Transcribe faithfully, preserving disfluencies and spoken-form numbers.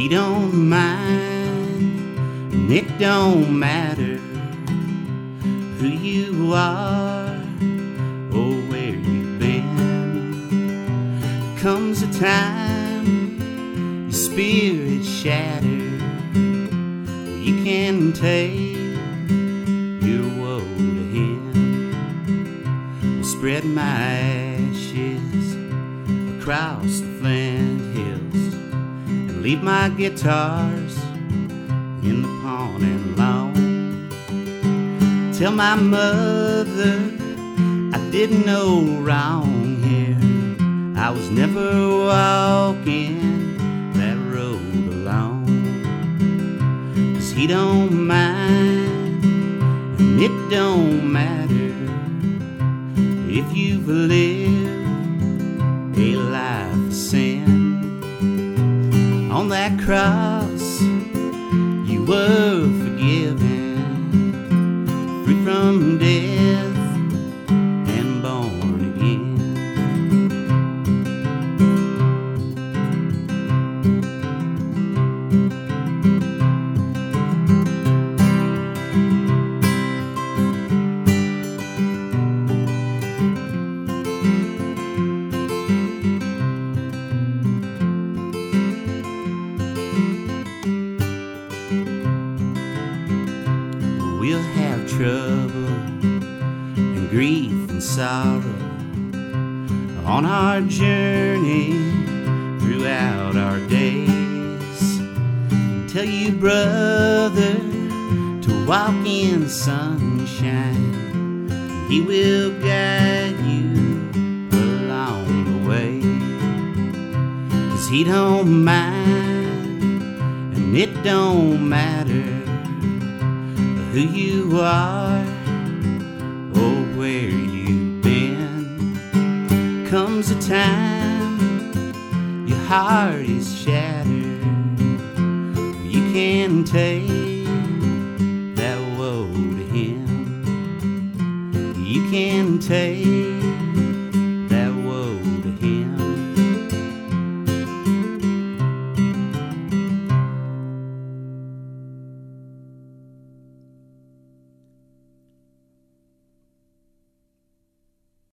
he don't mind, and it don't matter who you are or where you've been. Comes a time your spirit's shattered, well, you can take your woe to him. We'll spread my ashes across the Flint Hills and leave my guitars in the pawn and lawn. Tell my mother I didn't know wrong here. I was never walking that road alone. 'Cause he don't mind, and it don't matter if you've lived a life of sin. On that cross you were forgiven, free from death and born again. We'll have trouble and grief and sorrow on our journey throughout our days. Tell you, brother, to walk in sunshine. He will guide you along the way. 'Cause he don't mind, and it don't matter who you are or where you've been. Comes a time your heart is shattered, you can take that woe to him. You can take